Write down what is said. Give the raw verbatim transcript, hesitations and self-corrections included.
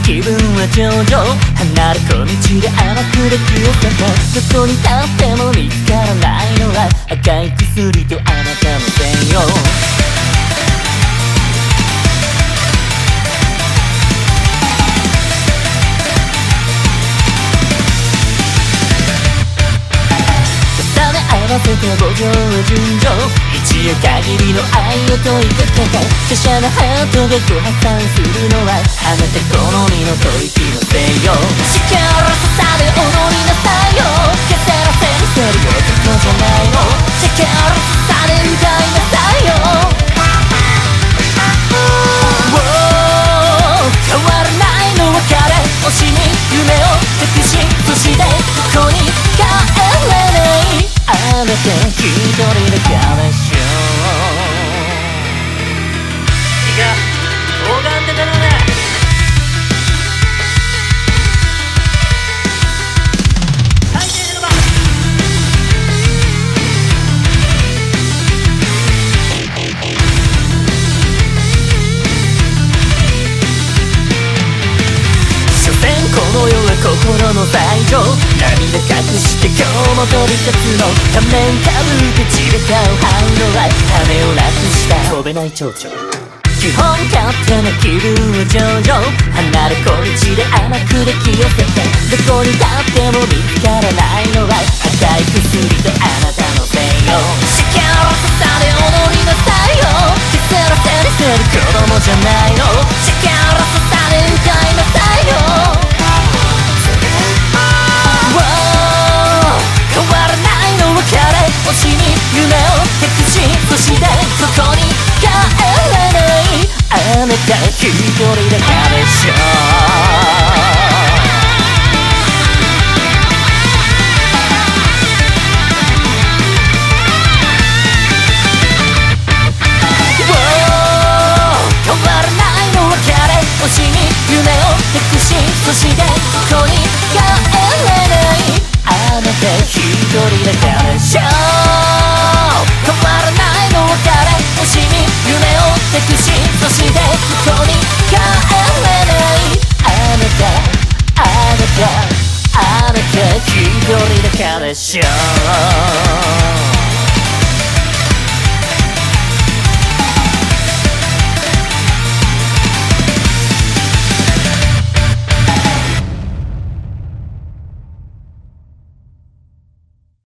気分は上々離れ小道で甘くで気をかかどこに立っても見つからないのは赤い薬とあなたのせいよ。合わせて五条順序一夜限りの愛を問いかけた華奢なハートがご破産するのはあなた好みの吐息のせいよ。力ささで踊りなさいよ。けせらせるせる男じゃないの。力ささで歌いなさいよ。変わらないの別れ惜しみ夢を隠しそしてここに帰れないあなた一人だからでしょ。いいか拝んでたのね。大抵の場所詮この世は心の最上涙隠して今日も飛び立つの仮面かぶって地べたを這うのは羽をなくした飛べない蝶々基本勝手な気分は上々離れ小道で甘くで気をつけてどこに立っても見つからないのは赤い薬とあなたのせいよ。力ささで踊りなさいよ。けせらせるせる子供じゃないの。力ささで歌いなさいよ。変わらないの別れ惜しみ夢を隠しそしてここに帰れないあなた一人だからでしょ。変わらないの別れ惜しみ夢を隠しそしてここに帰れないあなた一人だからでしょ。変わらないの別れ惜しみ夢を隠しそしてここに帰れないあなたあなたあなた一人だからでしょ。